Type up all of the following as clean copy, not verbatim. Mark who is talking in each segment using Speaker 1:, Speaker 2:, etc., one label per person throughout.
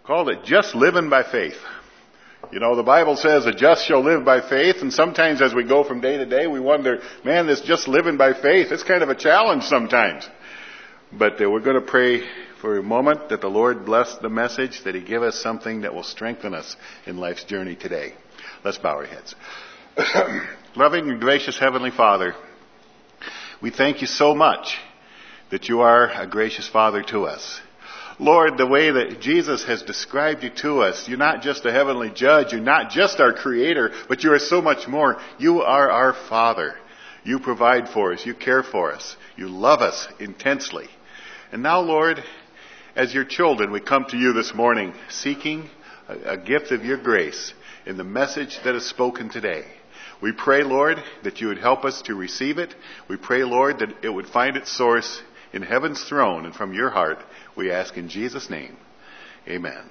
Speaker 1: Called it Just Living by Faith. You know, the Bible says the just shall live by faith, and sometimes as we go from day to day, we wonder, man, this just living by faith, it's kind of a challenge sometimes. But we're going to pray for a moment that the Lord bless the message, that He give us something that will strengthen us in life's journey today. Let's bow our heads. Loving and gracious Heavenly Father, we thank You so much that You are a gracious Father to us. Lord, the way that Jesus has described You to us, You're not just a heavenly judge, You're not just our Creator, but You are so much more. You are our Father. You provide for us. You care for us. You love us intensely. And now, Lord, as Your children, we come to You this morning seeking a gift of Your grace in the message that is spoken today. We pray, Lord, that You would help us to receive it. We pray, Lord, that it would find its source in heaven's throne and from Your heart. We ask in Jesus' name. Amen.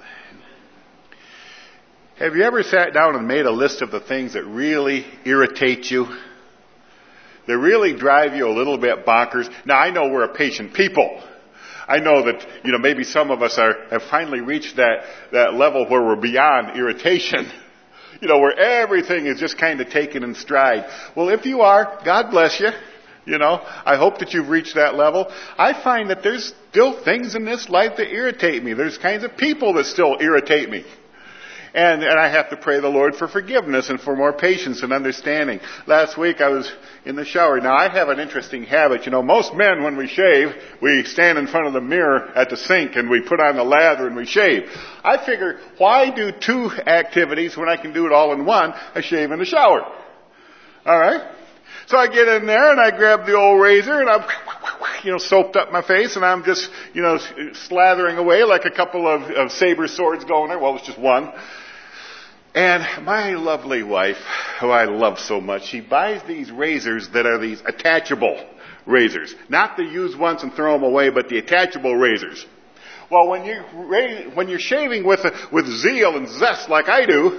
Speaker 1: Have you ever sat down and made a list of the things that really irritate you? That really drive you a little bit bonkers? Now, I know we're a patient people. I know that, maybe some of us have finally reached that level where we're beyond irritation. Where everything is just kind of taken in stride. Well, if you are, God bless you. I hope that you've reached that level. I find that there's still things in this life that irritate me. There's kinds of people that still irritate me. And I have to pray the Lord for forgiveness and for more patience and understanding. Last week I was in the shower. Now I have an interesting habit. Most men when we shave, we stand in front of the mirror at the sink and we put on the lather and we shave. I figure, why do two activities when I can do it all in one? I shave in the shower. Alright? So I get in there and I grab the old razor and I'm, soaped up my face and I'm just, slathering away like a couple of saber swords going there. Well, it's just one. And my lovely wife, who I love so much, she buys these razors that are these attachable razors. Not the use once and throw them away, but the attachable razors. Well, when you're shaving with zeal and zest like I do,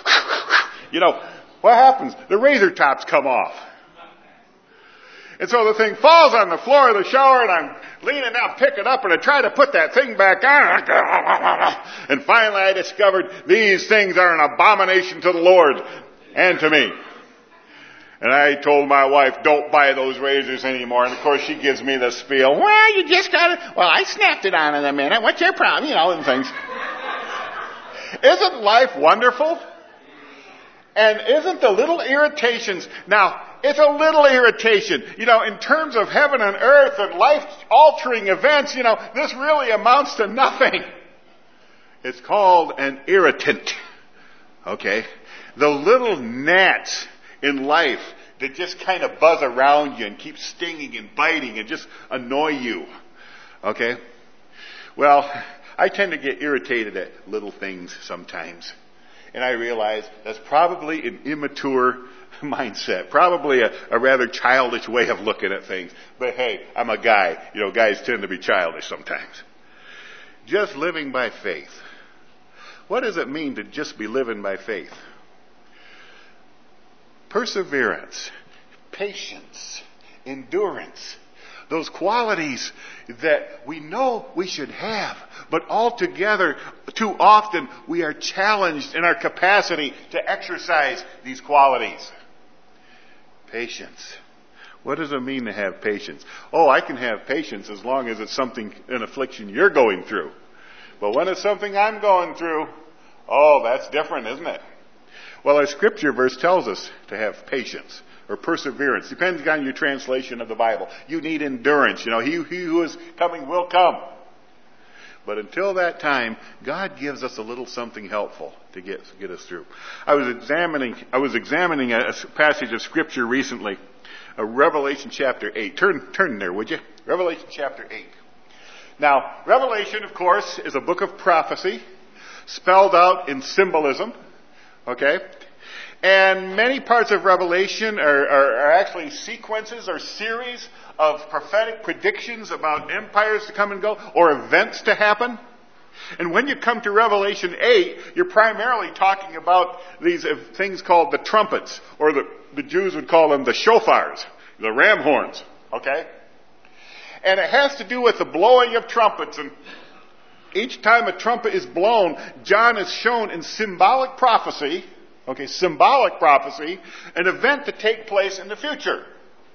Speaker 1: what happens? The razor tops come off. And so the thing falls on the floor of the shower and I'm leaning down, pick it up and I try to put that thing back on. And finally I discovered these things are an abomination to the Lord and to me. And I told my wife, don't buy those razors anymore. And of course she gives me the spiel. Well, you just gotta, I snapped it on in a minute. What's your problem? And things. Isn't life wonderful? And isn't the little irritations, now, it's a little irritation. In terms of heaven and earth and life-altering events, this really amounts to nothing. It's called an irritant. Okay? The little gnats in life that just kind of buzz around you and keep stinging and biting and just annoy you. Okay? Well, I tend to get irritated at little things sometimes. And I realize that's probably an immature mindset. Probably a rather childish way of looking at things. But hey, I'm a guy. Guys tend to be childish sometimes. Just living by faith. What does it mean to just be living by faith? Perseverance, patience, endurance. Those qualities that we know we should have, but altogether, too often, we are challenged in our capacity to exercise these qualities. Patience. What does it mean to have patience? Oh, I can have patience as long as it's an affliction you're going through. But when it's something I'm going through, that's different, isn't it? Well, our scripture verse tells us to have patience. Or perseverance. Depends on your translation of the Bible. You need endurance. He who is coming will come. But until that time, God gives us a little something helpful to get us through. I was examining a passage of Scripture recently. Revelation chapter 8. Turn there, would you? Revelation chapter 8. Now, Revelation, of course, is a book of prophecy, spelled out in symbolism. Okay? And many parts of Revelation are actually sequences or series of prophetic predictions about empires to come and go or events to happen. And when you come to Revelation 8, you're primarily talking about these things called the trumpets, or the Jews would call them the shofars, the ram horns. Okay? And it has to do with the blowing of trumpets and each time a trumpet is blown, John is shown in symbolic prophecy, an event to take place in the future.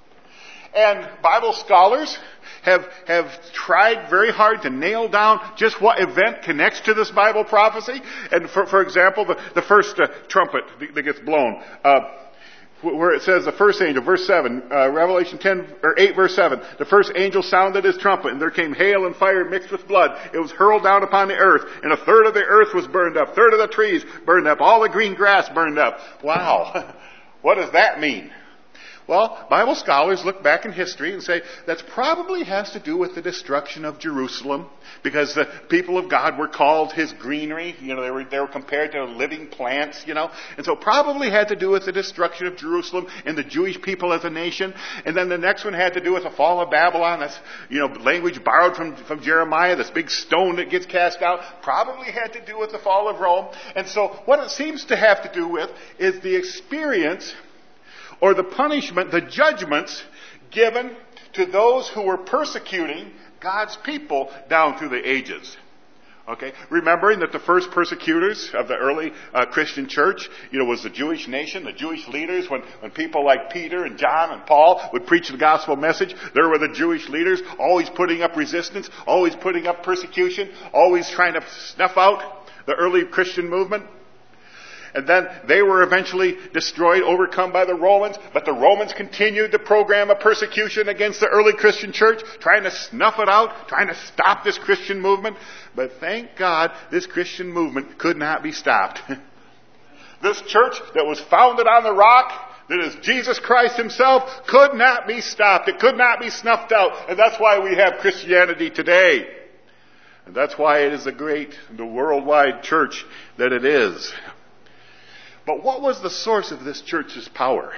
Speaker 1: And Bible scholars have tried very hard to nail down just what event connects to this Bible prophecy. And for example, the first trumpet that gets blown, where it says the first angel, verse 7, Revelation 8, verse 7, the first angel sounded his trumpet, and there came hail and fire mixed with blood. It was hurled down upon the earth, and a third of the earth was burned up, a third of the trees burned up, all the green grass burned up. Wow. What does that mean? Well, Bible scholars look back in history and say that probably has to do with the destruction of Jerusalem, because the people of God were called His greenery. They were compared to living plants, and so probably had to do with the destruction of Jerusalem and the Jewish people as a nation. And then the next one had to do with the fall of Babylon. That's language borrowed from Jeremiah. This big stone that gets cast out probably had to do with the fall of Rome. And so what it seems to have to do with is the experience, or the punishment, the judgments given to those who were persecuting God's people down through the ages. Okay? Remembering that the first persecutors of the early Christian church, was the Jewish nation, the Jewish leaders. When people like Peter and John and Paul would preach the gospel message, there were the Jewish leaders always putting up resistance, always putting up persecution, always trying to snuff out the early Christian movement. And then they were eventually destroyed, overcome by the Romans. But the Romans continued the program of persecution against the early Christian church, trying to snuff it out, trying to stop this Christian movement. But thank God, this Christian movement could not be stopped. This church that was founded on the rock, that is Jesus Christ Himself, could not be stopped. It could not be snuffed out. And that's why we have Christianity today. And that's why it is the worldwide church that it is. But what was the source of this church's power?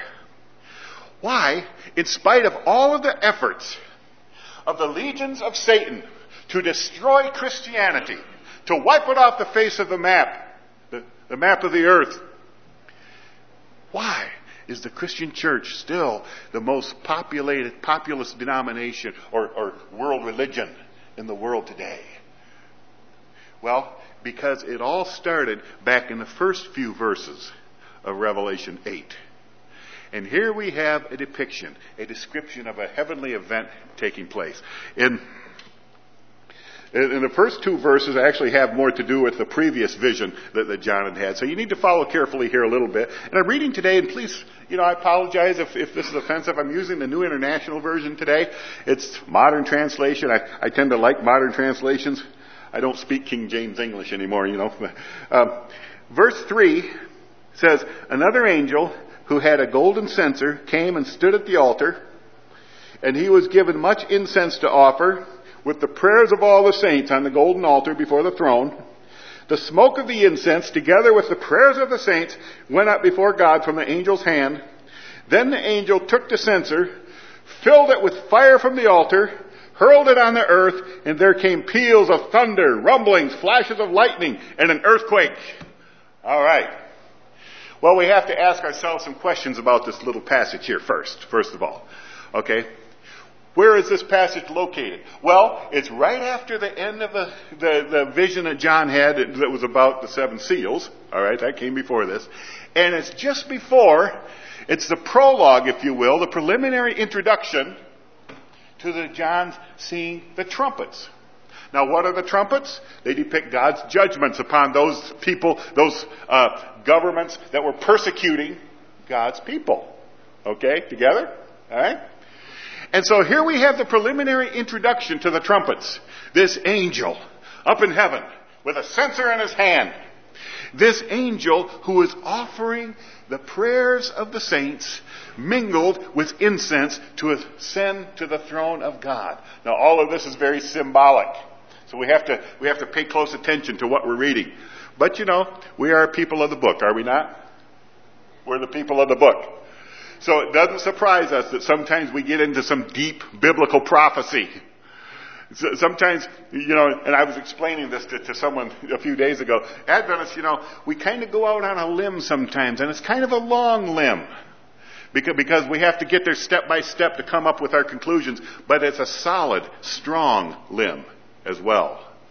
Speaker 1: Why, in spite of all of the efforts of the legions of Satan to destroy Christianity, to wipe it off the face of the map, the map of the earth, why is the Christian church still the most populous denomination or world religion in the world today? Well, because it all started back in the first few verses of Revelation 8. And here we have a depiction, a description of a heavenly event taking place. In the first two verses actually have more to do with the previous vision that John had. So you need to follow carefully here a little bit. And I'm reading today, and please, I apologize if this is offensive. I'm using the New International Version today. It's modern translation. I tend to like modern translations. I don't speak King James English anymore, Verse 3 says, another angel who had a golden censer came and stood at the altar, and he was given much incense to offer with the prayers of all the saints on the golden altar before the throne. The smoke of the incense, together with the prayers of the saints, went up before God from the angel's hand. Then the angel took the censer, filled it with fire from the altar, hurled it on the earth, and there came peals of thunder, rumblings, flashes of lightning, and an earthquake. All right. Well, we have to ask ourselves some questions about this little passage here first of all. Okay? Where is this passage located? Well, it's right after the end of the vision that John had that was about the seven seals. All right, that came before this. And it's just before, it's the prologue, if you will, the preliminary introduction to the John seeing the trumpets. Now, what are the trumpets? They depict God's judgments upon those people, those governments that were persecuting God's people. Okay, together? All right? And so here we have the preliminary introduction to the trumpets. This angel up in heaven with a censer in his hand. This angel who is offering the prayers of the saints mingled with incense to ascend to the throne of God. Now all of this is very symbolic. So we have to pay close attention to what we're reading. But we are people of the book, are we not? We're the people of the book. So it doesn't surprise us that sometimes we get into some deep biblical prophecy. Sometimes, and I was explaining this to someone a few days ago. Adventists, we kind of go out on a limb sometimes, and it's kind of a long limb. Because we have to get there step by step to come up with our conclusions. But it's a solid, strong limb as well.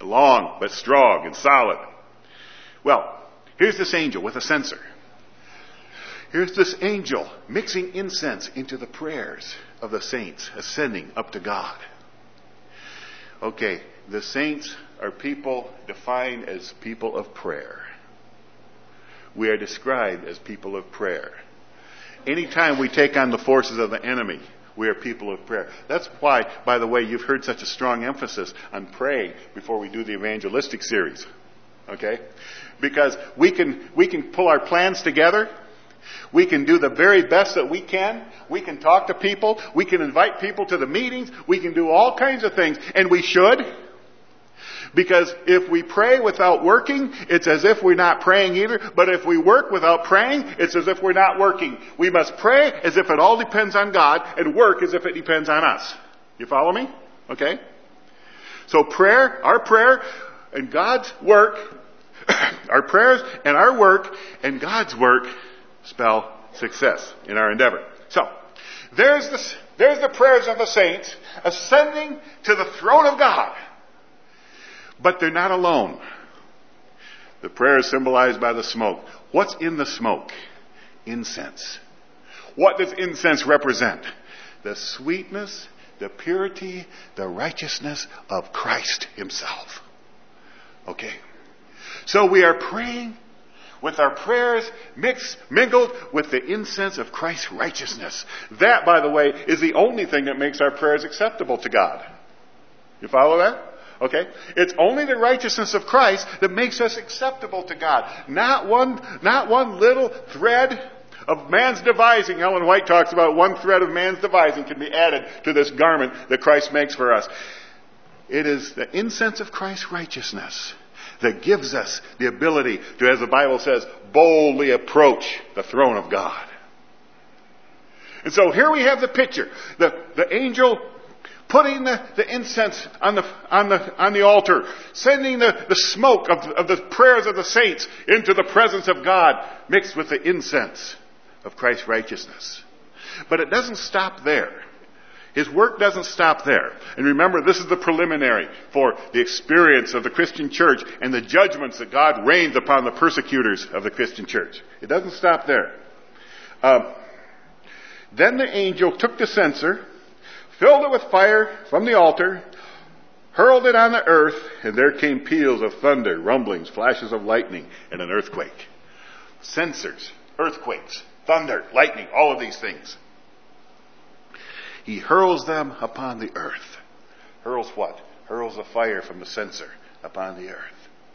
Speaker 1: long but strong and solid. Well, here's this angel with a censer. Here's this angel mixing incense into the prayers of the saints, ascending up to God. Okay, the saints are people defined as people of prayer. We are described as people of prayer. Anytime we take on the forces of the enemy, we are people of prayer. That's why, by the way, you've heard such a strong emphasis on praying before we do the evangelistic series. Okay? Because we can pull our plans together. We can do the very best that we can. We can talk to people. We can invite people to the meetings. We can do all kinds of things. And we should. Because if we pray without working, it's as if we're not praying either. But if we work without praying, it's as if we're not working. We must pray as if it all depends on God, and work as if it depends on us. You follow me? Okay? So our prayer and God's work, our prayers and our work and God's work spell success in our endeavor. So, there's the prayers of the saints ascending to the throne of God. But they're not alone. The prayer is symbolized by the smoke. What's in the smoke? Incense. What does incense represent? The sweetness, the purity, the righteousness of Christ himself. Okay. So we are praying with our prayers mingled with the incense of Christ's righteousness. That, by the way, is the only thing that makes our prayers acceptable to God. You follow that? Okay? It's only the righteousness of Christ that makes us acceptable to God. Not one little thread of man's devising. Ellen White talks about one thread of man's devising can be added to this garment that Christ makes for us. It is the incense of Christ's righteousness that gives us the ability to, as the Bible says, boldly approach the throne of God. And so here we have the picture. The angel putting the incense on the altar, sending the smoke of the prayers of the saints into the presence of God, mixed with the incense of Christ's righteousness. But it doesn't stop there. His work doesn't stop there. And remember, this is the preliminary for the experience of the Christian church and the judgments that God rains upon the persecutors of the Christian church. It doesn't stop there. Then the angel took the censer, filled it with fire from the altar, hurled it on the earth, and there came peals of thunder, rumblings, flashes of lightning, and an earthquake. Censers, earthquakes, thunder, lightning, all of these things. He hurls them upon the earth. Hurls what? Hurls the fire from the censer upon the earth.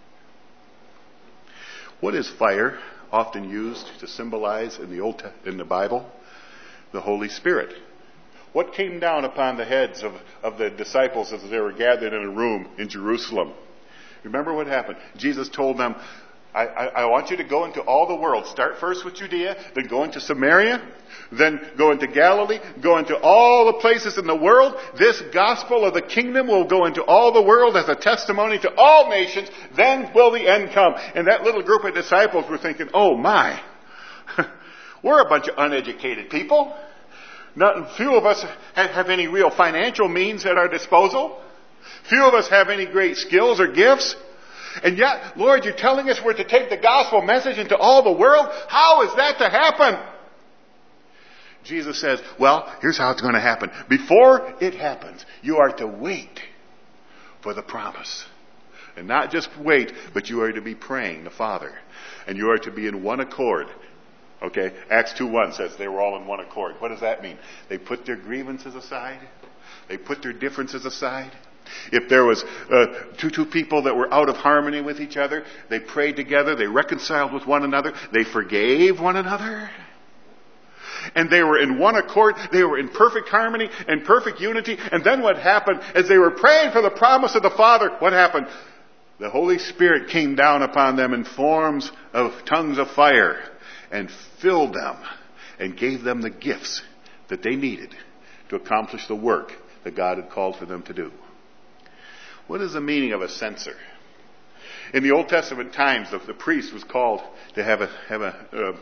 Speaker 1: What is fire often used to symbolize in the Bible? The Holy Spirit. What came down upon the heads of the disciples as they were gathered in a room in Jerusalem? Remember what happened? Jesus told them, I want you to go into all the world. Start first with Judea, then go into Samaria, then go into Galilee, go into all the places in the world. This gospel of the kingdom will go into all the world as a testimony to all nations. Then will the end come. And that little group of disciples were thinking, oh my, we're a bunch of uneducated people. Few of us have any real financial means at our disposal. Few of us have any great skills or gifts. And yet, Lord, you're telling us we're to take the gospel message into all the world? How is that to happen? Jesus says, well, here's how it's going to happen. Before it happens, you are to wait for the promise. And not just wait, but you are to be praying the Father. And you are to be in one accord. Okay? Acts 2:1 says they were all in one accord. What does that mean? They put their grievances aside. They put their differences aside. If there was two people that were out of harmony with each other, they prayed together, they reconciled with one another, they forgave one another. And they were in one accord, they were in perfect harmony and perfect unity. And then what happened, as they were praying for the promise of the Father, what happened? The Holy Spirit came down upon them in forms of tongues of fire and filled them and gave them the gifts that they needed to accomplish the work that God had called for them to do. What is the meaning of a censer? In the Old Testament times, the priest was called to have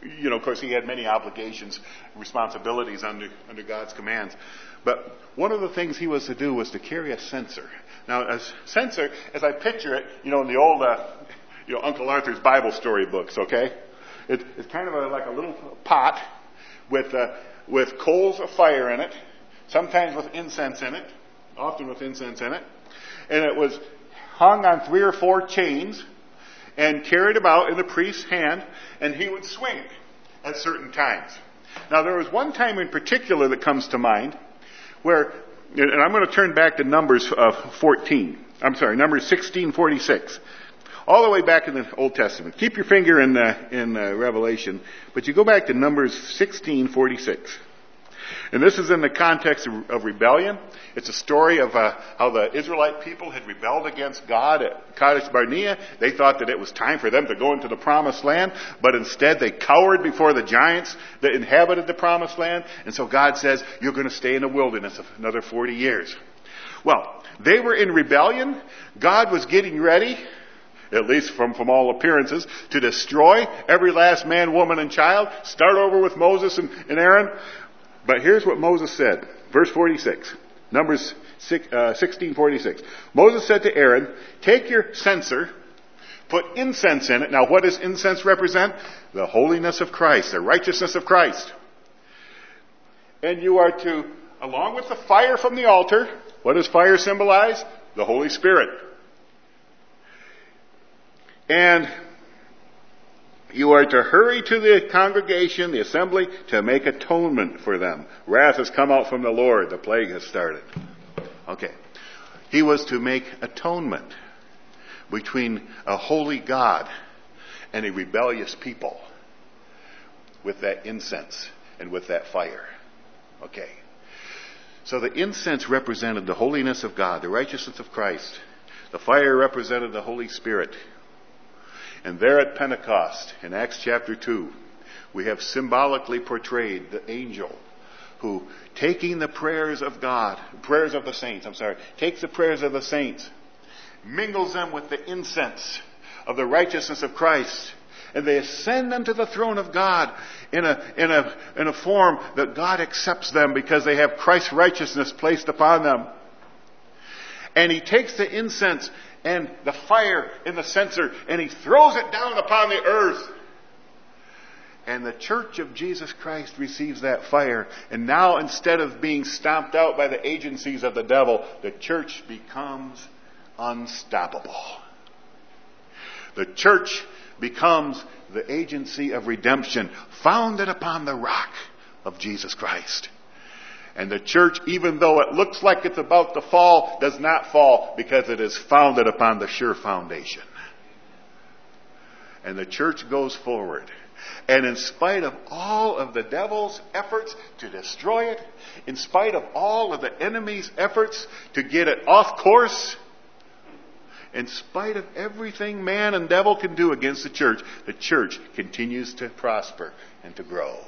Speaker 1: of course, he had many obligations, responsibilities under God's commands. But one of the things he was to do was to carry a censer. Now, a censer, as I picture it, in the old, Uncle Arthur's Bible story books, okay? It's kind of like a little pot with coals of fire in it, sometimes with incense in it, often with incense in it. And it was hung on 3 or 4 chains and carried about in the priest's hand, and he would swing it at certain times. Now, there was one time in particular that comes to mind where, and I'm going to turn back to Numbers 16:46. All the way back in the Old Testament. Keep your finger in Revelation, but you go back to Numbers 16:46. And this is in the context of rebellion. It's a story of how the Israelite people had rebelled against God at Kadesh Barnea. They thought that it was time for them to go into the promised land, but instead they cowered before the giants that inhabited the promised land. And so God says, you're going to stay in the wilderness another 40 years. Well, they were in rebellion. God was getting ready, at least from all appearances, to destroy every last man, woman, and child. Start over with Moses and Aaron. But here's what Moses said. Verse 46. Numbers 16:46. Moses said to Aaron, take your censer, put incense in it. Now, what does incense represent? The holiness of Christ, the righteousness of Christ. And you are to, along with the fire from the altar, what does fire symbolize? The Holy Spirit. And you are to hurry to the congregation, the assembly, to make atonement for them. Wrath has come out from the Lord. The plague has started. Okay. He was to make atonement between a holy God and a rebellious people with that incense and with that fire. Okay. So the incense represented the holiness of God, the righteousness of Christ. The fire represented the Holy Spirit. And there at Pentecost, in Acts chapter 2, we have symbolically portrayed the angel who, taking the prayers of God, takes the prayers of the saints, mingles them with the incense of the righteousness of Christ, and they ascend unto the throne of God in a form that God accepts them because they have Christ's righteousness placed upon them. And he takes the incense and the fire in the censer, and he throws it down upon the earth. And the church of Jesus Christ receives that fire. And now, instead of being stomped out by the agencies of the devil, the church becomes unstoppable. The church becomes the agency of redemption, founded upon the rock of Jesus Christ. And the church, even though it looks like it's about to fall, does not fall because it is founded upon the sure foundation. And the church goes forward. And in spite of all of the devil's efforts to destroy it, in spite of all of the enemy's efforts to get it off course, in spite of everything man and devil can do against the church continues to prosper and to grow.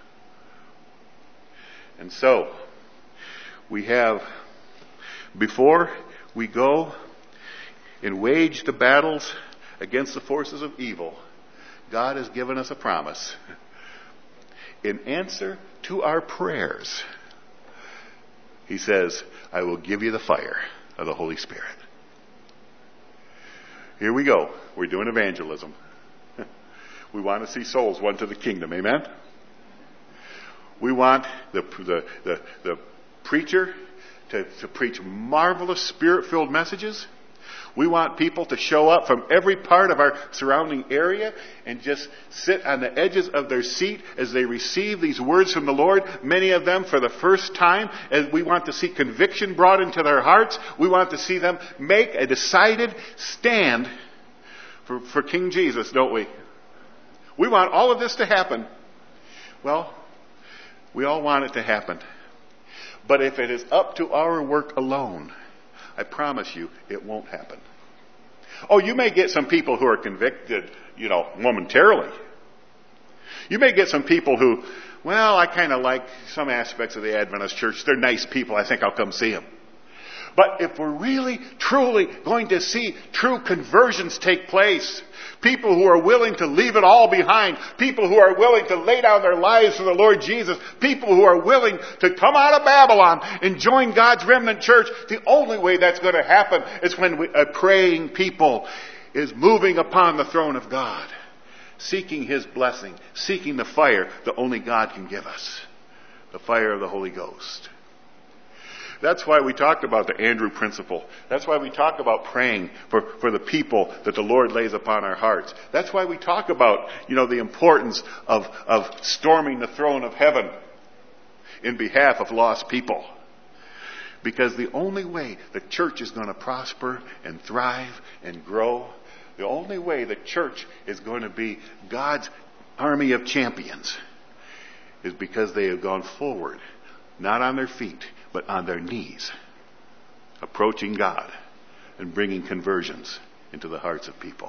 Speaker 1: And so, we have, before we go and wage the battles against the forces of evil, God has given us a promise. In answer to our prayers, He says, I will give you the fire of the Holy Spirit. Here we go. We're doing evangelism. We want to see souls won to the kingdom. Amen? We want the preacher to preach marvelous Spirit-filled messages. We want people to show up from every part of our surrounding area and just sit on the edges of their seat as they receive these words from the Lord, many of them for the first time. As we want to see conviction brought into their hearts. We want to see them make a decided stand for King Jesus, don't we? We want all of this to happen. Well, we all want it to happen. But if it is up to our work alone, I promise you, it won't happen. Oh, you may get some people who are convicted, momentarily. You may get some people who, well, I kind of like some aspects of the Adventist church. They're nice people. I think I'll come see them. But if we're really, truly going to see true conversions take place, People who are willing to leave it all behind. People who are willing to lay down their lives for the Lord Jesus. People who are willing to come out of Babylon and join God's remnant church. The only way that's going to happen is when a praying people is moving upon the throne of God, seeking His blessing, seeking the fire that only God can give us, the fire of the Holy Ghost. That's why we talked about the Andrew principle. That's why we talk about praying for the people that the Lord lays upon our hearts. That's why we talk about, the importance of storming the throne of heaven in behalf of lost people. Because the only way the church is going to prosper and thrive and grow, the only way the church is going to be God's army of champions, is because they have gone forward, not on their feet, but on their knees, approaching God and bringing conversions into the hearts of people.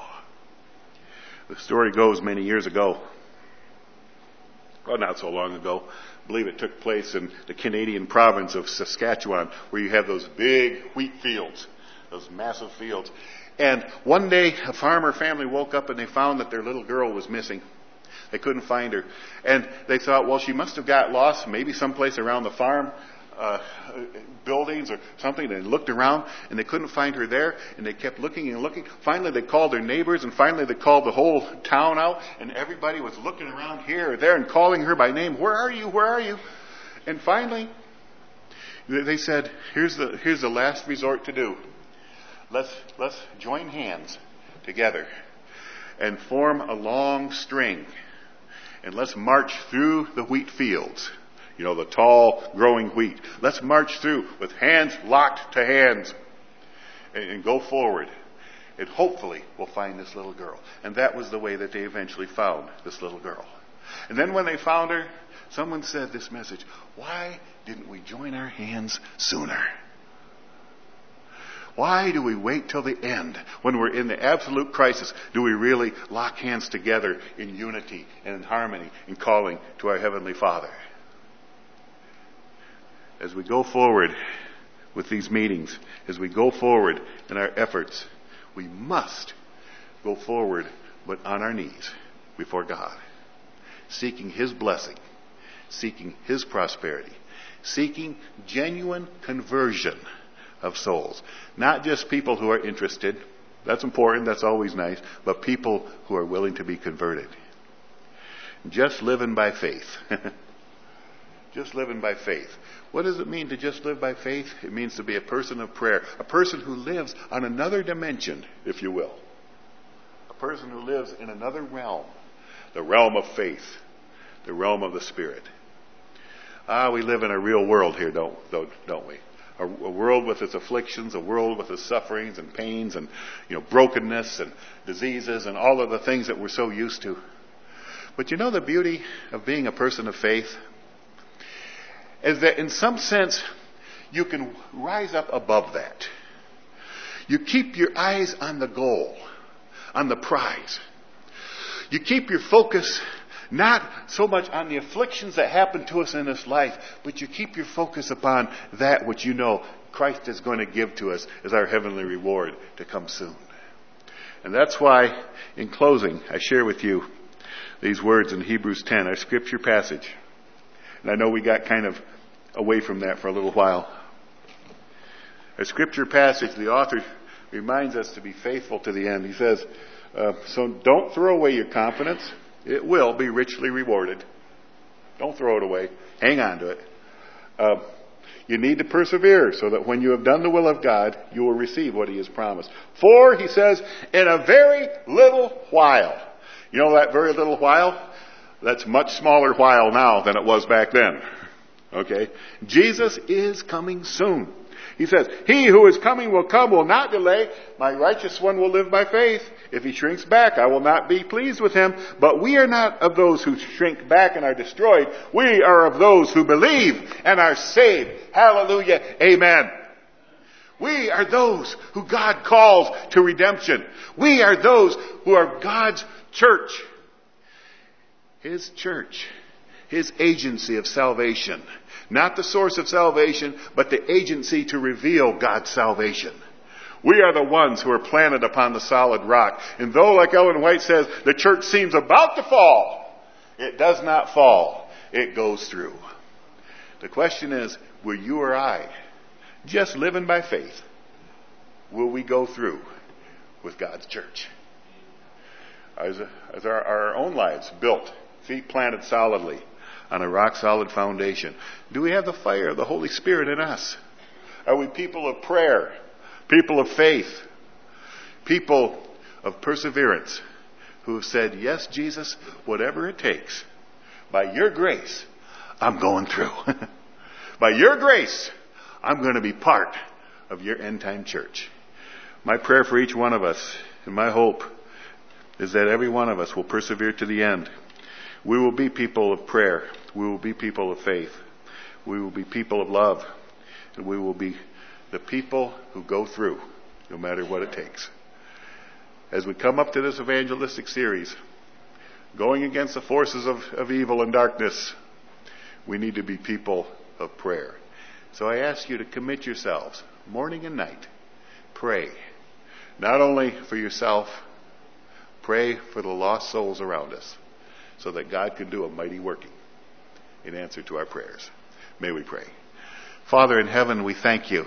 Speaker 1: The story goes many years ago, well, not so long ago, I believe it took place in the Canadian province of Saskatchewan, where you have those big wheat fields, those massive fields. And one day, a farmer family woke up and they found that their little girl was missing. They couldn't find her. And they thought, well, she must have got lost, maybe someplace around the farm buildings or something. They looked around and they couldn't find her there, and they kept looking and looking. Finally they called their neighbors, and finally they called the whole town out, and everybody was looking around here or there and calling her by name. Where are you? Where are you? And finally they said, here's the last resort to do. Let's join hands together and form a long string, and let's march through the wheat fields. The tall, growing wheat. Let's march through with hands locked to hands and go forward. And hopefully we'll find this little girl. And that was the way that they eventually found this little girl. And then when they found her, someone said this message: why didn't we join our hands sooner? Why do we wait till the end? When we're in the absolute crisis, do we really lock hands together in unity and in harmony in calling to our Heavenly Father? As we go forward with these meetings, as we go forward in our efforts, we must go forward, but on our knees before God, seeking His blessing, seeking His prosperity, seeking genuine conversion of souls. Not just people who are interested. That's important, that's always nice, but people who are willing to be converted. Just living by faith. Just living by faith. What does it mean to just live by faith? It means to be a person of prayer. A person who lives on another dimension, if you will. A person who lives in another realm. The realm of faith. The realm of the Spirit. We live in a real world here, don't we? A world with its afflictions, a world with its sufferings and pains and brokenness and diseases and all of the things that we're so used to. But the beauty of being a person of faith is that in some sense you can rise up above that. You keep your eyes on the goal, on the prize. You keep your focus not so much on the afflictions that happen to us in this life, but you keep your focus upon that which Christ is going to give to us as our heavenly reward to come soon. And that's why, in closing, I share with you these words in Hebrews 10, our scripture passage. And I know we got kind of away from that for a little while. Our scripture passage, the author reminds us to be faithful to the end. He says, so don't throw away your confidence. It will be richly rewarded. Don't throw it away. Hang on to it. You need to persevere so that when you have done the will of God, you will receive what He has promised. For, he says, in a very little while. That very little while? That's much smaller while now than it was back then. Okay? Jesus is coming soon. He says, he who is coming will come, will not delay. My righteous one will live by faith. If he shrinks back, I will not be pleased with him. But we are not of those who shrink back and are destroyed. We are of those who believe and are saved. Hallelujah. Amen. We are those who God calls to redemption. We are those who are God's church. His church. His agency of salvation. Not the source of salvation, but the agency to reveal God's salvation. We are the ones who are planted upon the solid rock. And though, like Ellen White says, the church seems about to fall, it does not fall. It goes through. The question is, will you or I, just living by faith, will we go through with God's church? As our own lives built, feet planted solidly on a rock-solid foundation? Do we have the fire of the Holy Spirit in us? Are we people of prayer, people of faith, people of perseverance who have said, yes, Jesus, whatever it takes, by your grace, I'm going through. By your grace, I'm going to be part of your end-time church. My prayer for each one of us, and my hope, is that every one of us will persevere to the end. We will be people of prayer. We will be people of faith. We will be people of love. And we will be the people who go through, no matter what it takes. As we come up to this evangelistic series, going against the forces of evil and darkness, we need to be people of prayer. So I ask you to commit yourselves, morning and night. Pray. Not only for yourself, pray for the lost souls around us, so that God can do a mighty working in answer to our prayers. May we pray. Father in heaven, we thank you.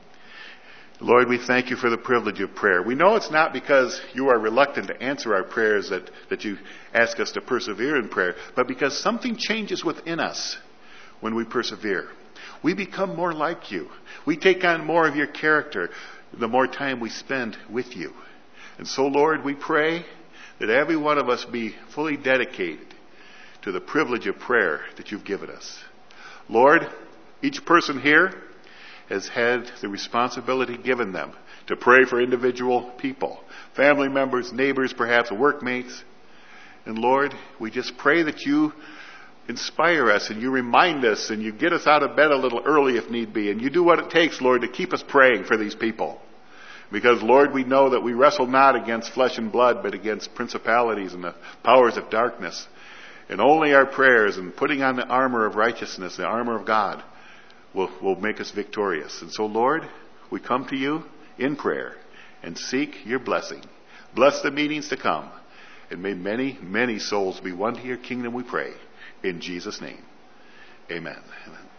Speaker 1: Lord, we thank you for the privilege of prayer. We know it's not because you are reluctant to answer our prayers that you ask us to persevere in prayer, but because something changes within us when we persevere. We become more like you. We take on more of your character the more time we spend with you. And so, Lord, we pray that every one of us be fully dedicated to the privilege of prayer that you've given us. Lord, each person here has had the responsibility given them to pray for individual people, family members, neighbors, perhaps workmates. And Lord, we just pray that you inspire us and you remind us and you get us out of bed a little early if need be. And you do what it takes, Lord, to keep us praying for these people. Because, Lord, we know that we wrestle not against flesh and blood, but against principalities and the powers of darkness. And only our prayers and putting on the armor of righteousness, the armor of God, will make us victorious. And so, Lord, we come to you in prayer and seek your blessing. Bless the meetings to come. And may many, many souls be won to your kingdom, we pray. In Jesus' name, amen. Amen.